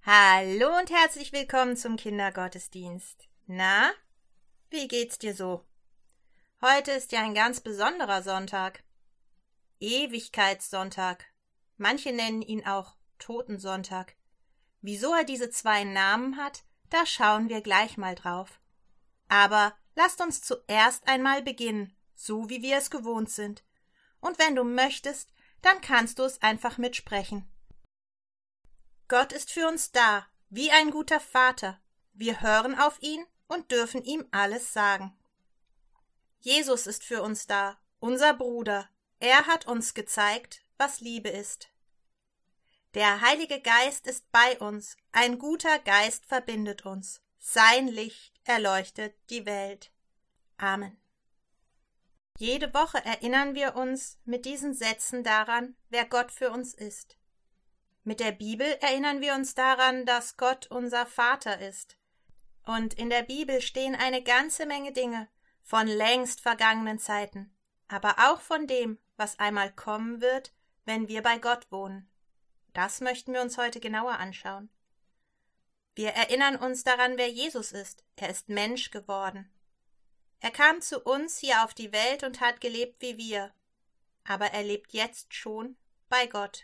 Hallo und herzlich willkommen zum Kindergottesdienst. Na, wie geht's dir so? Heute ist ja ein ganz besonderer Sonntag. Ewigkeitssonntag. Manche nennen ihn auch Totensonntag. Wieso er diese zwei Namen hat, da schauen wir gleich mal drauf. Aber lasst uns zuerst einmal beginnen, so wie wir es gewohnt sind. Und wenn du möchtest, dann kannst du es einfach mitsprechen. Gott ist für uns da, wie ein guter Vater. Wir hören auf ihn und dürfen ihm alles sagen. Jesus ist für uns da, unser Bruder. Er hat uns gezeigt, was Liebe ist. Der Heilige Geist ist bei uns, ein guter Geist verbindet uns. Sein Licht erleuchtet die Welt. Amen. Jede Woche erinnern wir uns mit diesen Sätzen daran, wer Gott für uns ist. Mit der Bibel erinnern wir uns daran, dass Gott unser Vater ist. Und in der Bibel stehen eine ganze Menge Dinge von längst vergangenen Zeiten, aber auch von dem, was einmal kommen wird, wenn wir bei Gott wohnen. Das möchten wir uns heute genauer anschauen. Wir erinnern uns daran, wer Jesus ist. Er ist Mensch geworden. Er kam zu uns hier auf die Welt und hat gelebt wie wir, aber er lebt jetzt schon bei Gott.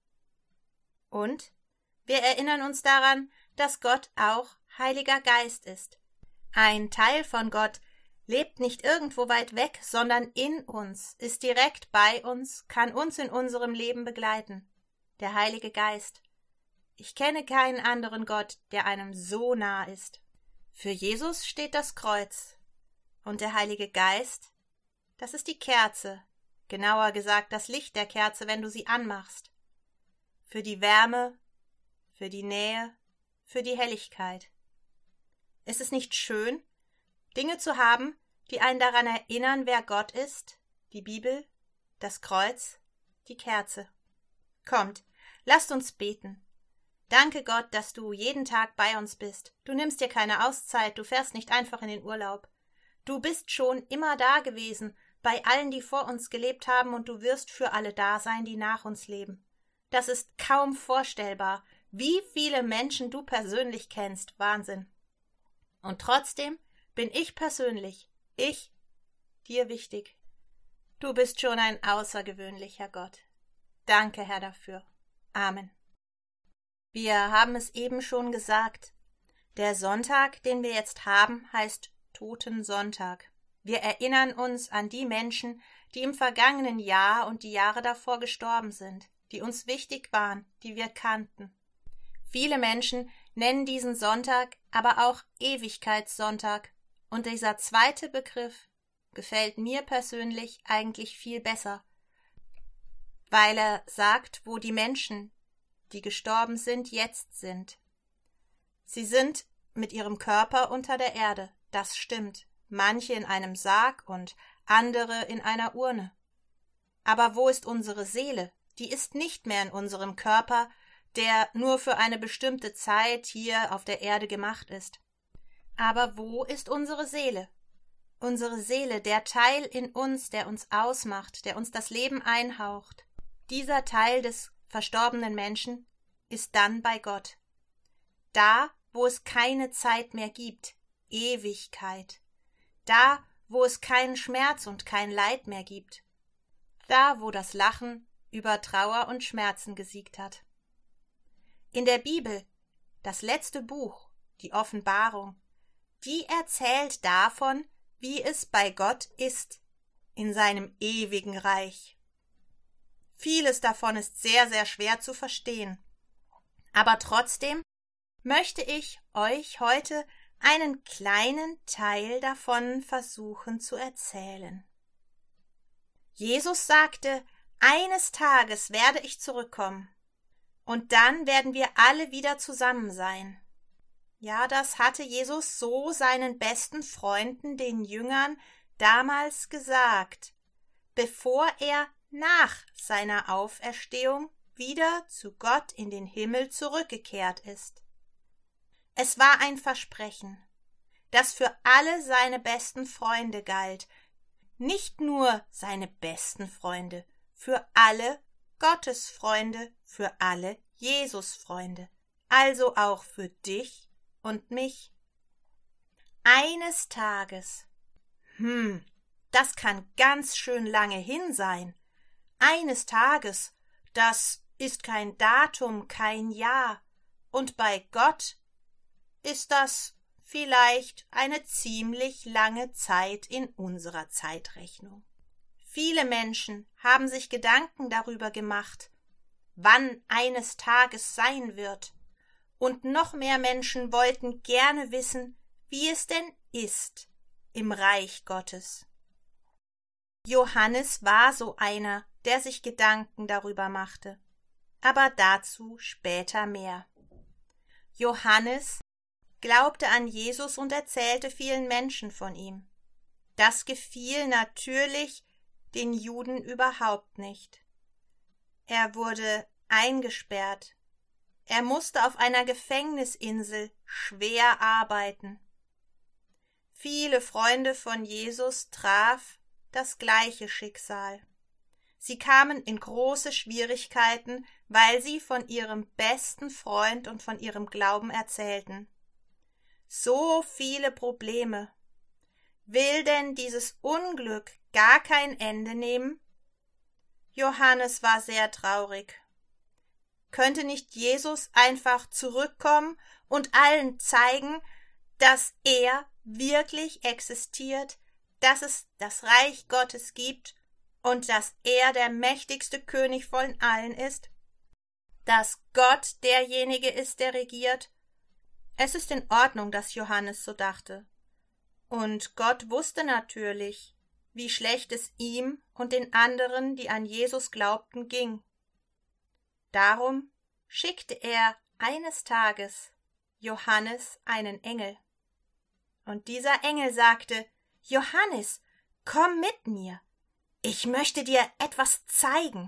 Und wir erinnern uns daran, dass Gott auch Heiliger Geist ist. Ein Teil von Gott lebt nicht irgendwo weit weg, sondern in uns, ist direkt bei uns, kann uns in unserem Leben begleiten. Der Heilige Geist. Ich kenne keinen anderen Gott, der einem so nah ist. Für Jesus steht das Kreuz. Und der Heilige Geist, das ist die Kerze, genauer gesagt das Licht der Kerze, wenn du sie anmachst. Für die Wärme, für die Nähe, für die Helligkeit. Ist es nicht schön, Dinge zu haben, die einen daran erinnern, wer Gott ist? Die Bibel, das Kreuz, die Kerze. Kommt, lasst uns beten. Danke Gott, dass du jeden Tag bei uns bist. Du nimmst dir keine Auszeit, du fährst nicht einfach in den Urlaub. Du bist schon immer da gewesen, bei allen, die vor uns gelebt haben, und du wirst für alle da sein, die nach uns leben. Das ist kaum vorstellbar, wie viele Menschen du persönlich kennst. Wahnsinn. Und trotzdem bin ich persönlich, dir wichtig. Du bist schon ein außergewöhnlicher Gott. Danke, Herr, dafür. Amen. Wir haben es eben schon gesagt. Der Sonntag, den wir jetzt haben, heißt Totensonntag. Wir erinnern uns an die Menschen, die im vergangenen Jahr und die Jahre davor gestorben sind, die uns wichtig waren, die wir kannten. Viele Menschen nennen diesen Sonntag aber auch Ewigkeitssonntag, und dieser zweite Begriff gefällt mir persönlich eigentlich viel besser, weil er sagt, wo die Menschen, die gestorben sind, jetzt sind. Sie sind mit ihrem Körper unter der Erde, das stimmt, manche in einem Sarg und andere in einer Urne. Aber wo ist unsere Seele? Die ist nicht mehr in unserem Körper, der nur für eine bestimmte Zeit hier auf der Erde gemacht ist. Aber wo ist unsere Seele? Unsere Seele, der Teil in uns, der uns ausmacht, der uns das Leben einhaucht. Dieser Teil des verstorbenen Menschen ist dann bei Gott. Da, wo es keine Zeit mehr gibt, Ewigkeit. Da, wo es keinen Schmerz und kein Leid mehr gibt. Da, wo das Lachen über Trauer und Schmerzen gesiegt hat. In der Bibel, das letzte Buch, die Offenbarung, die erzählt davon, wie es bei Gott ist, in seinem ewigen Reich. Vieles davon ist sehr, sehr schwer zu verstehen. Aber trotzdem möchte ich euch heute einen kleinen Teil davon versuchen zu erzählen. Jesus sagte, eines Tages werde ich zurückkommen, und dann werden wir alle wieder zusammen sein. Ja, das hatte Jesus so seinen besten Freunden, den Jüngern, damals gesagt, bevor er nach seiner Auferstehung wieder zu Gott in den Himmel zurückgekehrt ist. Es war ein Versprechen, das für alle seine besten Freunde galt, nicht nur seine besten Freunde, für alle Gottesfreunde, für alle Jesusfreunde, also auch für dich und mich. Eines Tages. Das kann ganz schön lange hin sein. Eines Tages, das ist kein Datum, kein Jahr. Und bei Gott ist das vielleicht eine ziemlich lange Zeit in unserer Zeitrechnung. Viele Menschen haben sich Gedanken darüber gemacht, wann eines Tages sein wird. Und noch mehr Menschen wollten gerne wissen, wie es denn ist im Reich Gottes. Johannes war so einer, der sich Gedanken darüber machte. Aber dazu später mehr. Johannes glaubte an Jesus und erzählte vielen Menschen von ihm. Das gefiel natürlich den Juden überhaupt nicht. Er wurde eingesperrt. Er musste auf einer Gefängnisinsel schwer arbeiten. Viele Freunde von Jesus traf das gleiche Schicksal. Sie kamen in große Schwierigkeiten, weil sie von ihrem besten Freund und von ihrem Glauben erzählten. So viele Probleme. Will denn dieses Unglück gar kein Ende nehmen? Johannes war sehr traurig. Könnte nicht Jesus einfach zurückkommen und allen zeigen, dass er wirklich existiert, dass es das Reich Gottes gibt und dass er der mächtigste König von allen ist, dass Gott derjenige ist, der regiert? Es ist in Ordnung, dass Johannes so dachte. Und Gott wusste natürlich, wie schlecht es ihm und den anderen, die an Jesus glaubten, ging. Darum schickte er eines Tages Johannes einen Engel. Und dieser Engel sagte: Johannes, komm mit mir, ich möchte dir etwas zeigen.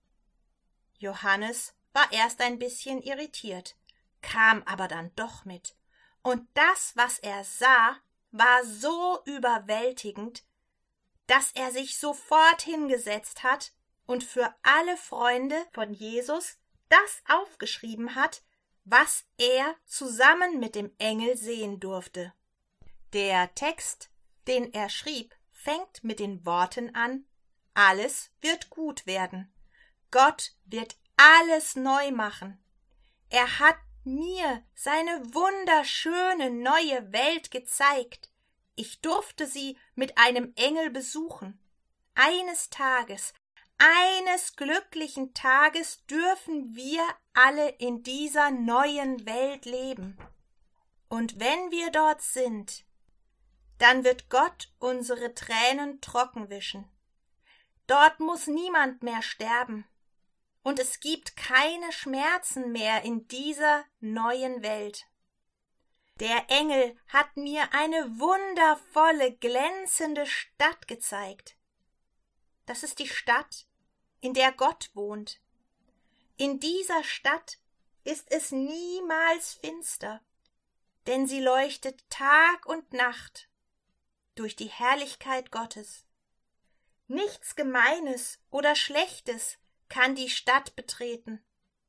Johannes war erst ein bisschen irritiert, kam aber dann doch mit. Und das, was er sah, war so überwältigend, dass er sich sofort hingesetzt hat und für alle Freunde von Jesus das aufgeschrieben hat, was er zusammen mit dem Engel sehen durfte. Der Text, den er schrieb, fängt mit den Worten an: Alles wird gut werden. Gott wird alles neu machen. Er hat mir seine wunderschöne neue Welt gezeigt. Ich durfte sie mit einem Engel besuchen. Eines Tages, eines glücklichen Tages dürfen wir alle in dieser neuen Welt leben. Und wenn wir dort sind, dann wird Gott unsere Tränen trocken wischen. Dort muss niemand mehr sterben. Und es gibt keine Schmerzen mehr in dieser neuen Welt. Der Engel hat mir eine wundervolle, glänzende Stadt gezeigt. Das ist die Stadt, in der Gott wohnt. In dieser Stadt ist es niemals finster, denn sie leuchtet Tag und Nacht durch die Herrlichkeit Gottes. Nichts Gemeines oder Schlechtes kann die Stadt betreten.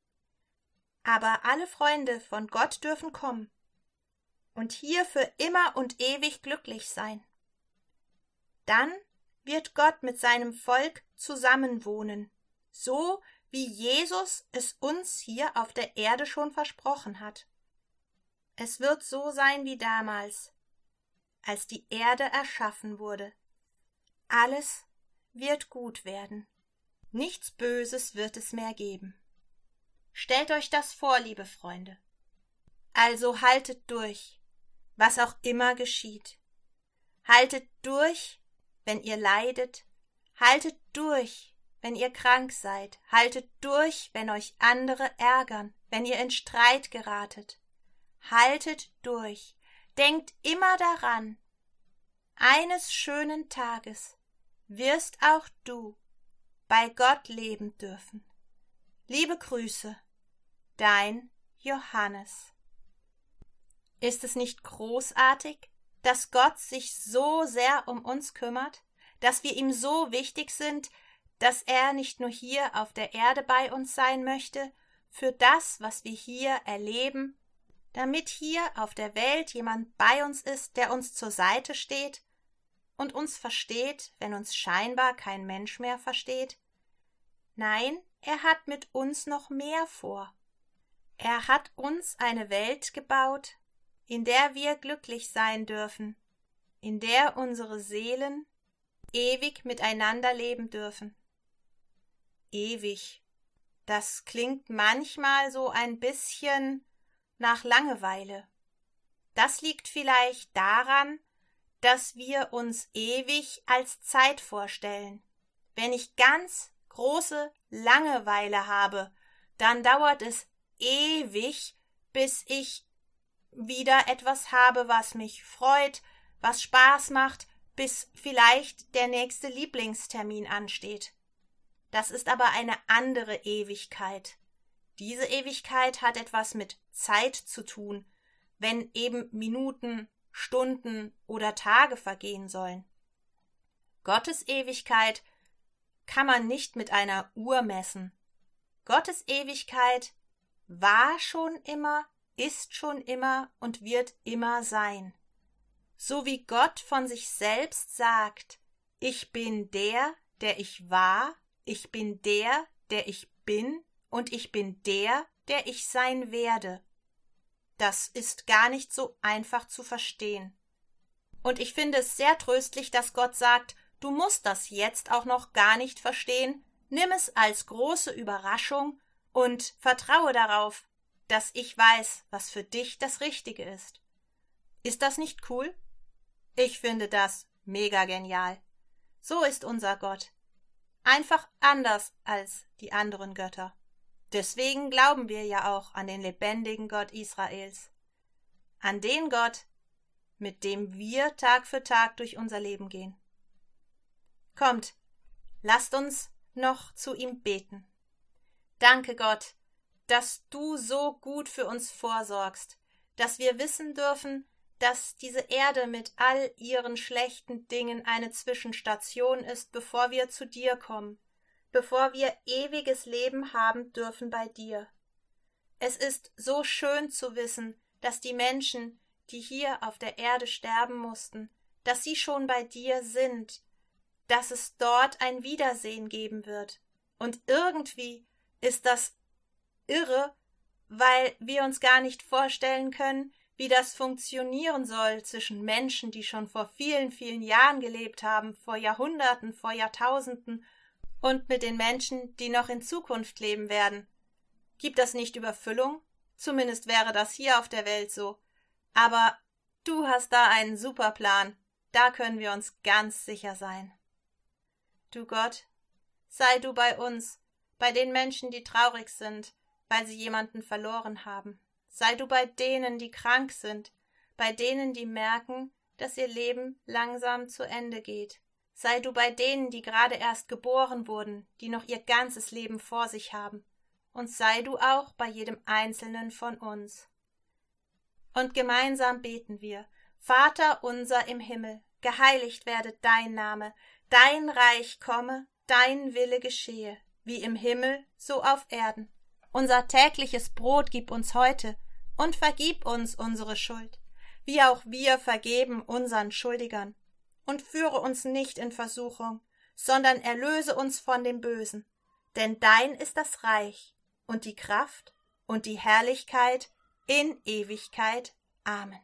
Aber alle Freunde von Gott dürfen kommen und hier für immer und ewig glücklich sein. Dann wird Gott mit seinem Volk zusammenwohnen, so wie Jesus es uns hier auf der Erde schon versprochen hat. Es wird so sein wie damals, als die Erde erschaffen wurde. Alles wird gut werden. Nichts Böses wird es mehr geben. Stellt euch das vor, liebe Freunde. Also haltet durch, was auch immer geschieht. Haltet durch, wenn ihr leidet. Haltet durch, wenn ihr krank seid. Haltet durch, wenn euch andere ärgern, wenn ihr in Streit geratet. Haltet durch. Denkt immer daran, eines schönen Tages wirst auch du bei Gott leben dürfen. Liebe Grüße, dein Johannes. Ist es nicht großartig, dass Gott sich so sehr um uns kümmert, dass wir ihm so wichtig sind, dass er nicht nur hier auf der Erde bei uns sein möchte, für das, was wir hier erleben, damit hier auf der Welt jemand bei uns ist, der uns zur Seite steht und uns versteht, wenn uns scheinbar kein Mensch mehr versteht? Nein, er hat mit uns noch mehr vor. Er hat uns eine Welt gebaut, in der wir glücklich sein dürfen, in der unsere Seelen ewig miteinander leben dürfen. Ewig. Das klingt manchmal so ein bisschen nach Langeweile. Das liegt vielleicht daran, dass wir uns ewig als Zeit vorstellen. Wenn ich ganz große Langeweile habe, dann dauert es ewig, bis ich wieder etwas habe, was mich freut, was Spaß macht, bis vielleicht der nächste Lieblingstermin ansteht. Das ist aber eine andere Ewigkeit. Diese Ewigkeit hat etwas mit Zeit zu tun, wenn eben Minuten, Stunden oder Tage vergehen sollen. Gottes Ewigkeit kann man nicht mit einer Uhr messen. Gottes Ewigkeit war schon immer, ist schon immer und wird immer sein. So wie Gott von sich selbst sagt, ich bin der ich war, ich bin der ich bin und ich bin der ich sein werde. Das ist gar nicht so einfach zu verstehen. Und ich finde es sehr tröstlich, dass Gott sagt, du musst das jetzt auch noch gar nicht verstehen, nimm es als große Überraschung und vertraue darauf, dass ich weiß, was für dich das Richtige ist. Ist das nicht cool? Ich finde das mega genial. So ist unser Gott. Einfach anders als die anderen Götter. Deswegen glauben wir ja auch an den lebendigen Gott Israels. An den Gott, mit dem wir Tag für Tag durch unser Leben gehen. Kommt, lasst uns noch zu ihm beten. Danke Gott, dass du so gut für uns vorsorgst, dass wir wissen dürfen, dass diese Erde mit all ihren schlechten Dingen eine Zwischenstation ist, bevor wir zu dir kommen, bevor wir ewiges Leben haben dürfen bei dir. Es ist so schön zu wissen, dass die Menschen, die hier auf der Erde sterben mussten, dass sie schon bei dir sind, dass es dort ein Wiedersehen geben wird. Und irgendwie ist das irre, weil wir uns gar nicht vorstellen können, wie das funktionieren soll zwischen Menschen, die schon vor vielen, vielen Jahren gelebt haben, vor Jahrhunderten, vor Jahrtausenden, und mit den Menschen, die noch in Zukunft leben werden. Gibt das nicht Überfüllung? Zumindest wäre das hier auf der Welt so. Aber du hast da einen super Plan. Da können wir uns ganz sicher sein. Du Gott, sei du bei uns, bei den Menschen, die traurig sind, weil sie jemanden verloren haben. Sei du bei denen, die krank sind, bei denen, die merken, dass ihr Leben langsam zu Ende geht. Sei du bei denen, die gerade erst geboren wurden, die noch ihr ganzes Leben vor sich haben. Und sei du auch bei jedem Einzelnen von uns. Und gemeinsam beten wir: Vater unser im Himmel, geheiligt werde dein Name, dein Reich komme, dein Wille geschehe, wie im Himmel, so auf Erden. Unser tägliches Brot gib uns heute und vergib uns unsere Schuld, wie auch wir vergeben unseren Schuldigern. Und führe uns nicht in Versuchung, sondern erlöse uns von dem Bösen. Denn dein ist das Reich und die Kraft und die Herrlichkeit in Ewigkeit. Amen.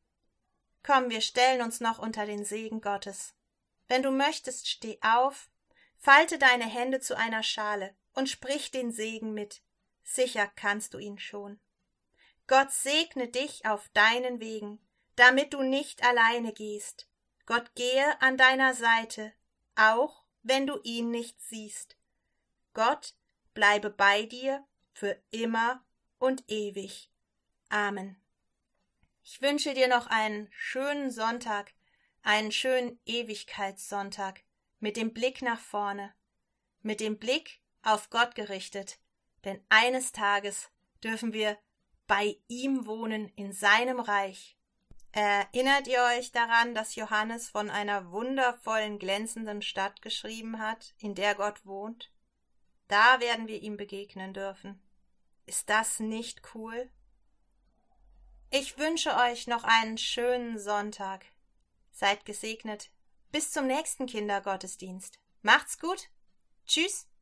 Komm, wir stellen uns noch unter den Segen Gottes. Wenn du möchtest, steh auf, falte deine Hände zu einer Schale und sprich den Segen mit. Sicher kannst du ihn schon. Gott segne dich auf deinen Wegen, damit du nicht alleine gehst. Gott gehe an deiner Seite, auch wenn du ihn nicht siehst. Gott bleibe bei dir für immer und ewig. Amen. Ich wünsche dir noch einen schönen Sonntag, einen schönen Ewigkeitssonntag, mit dem Blick nach vorne, mit dem Blick auf Gott gerichtet, denn eines Tages dürfen wir bei ihm wohnen in seinem Reich. Erinnert ihr euch daran, dass Johannes von einer wundervollen, glänzenden Stadt geschrieben hat, in der Gott wohnt? Da werden wir ihm begegnen dürfen. Ist das nicht cool? Ich wünsche euch noch einen schönen Sonntag. Seid gesegnet. Bis zum nächsten Kindergottesdienst. Macht's gut. Tschüss.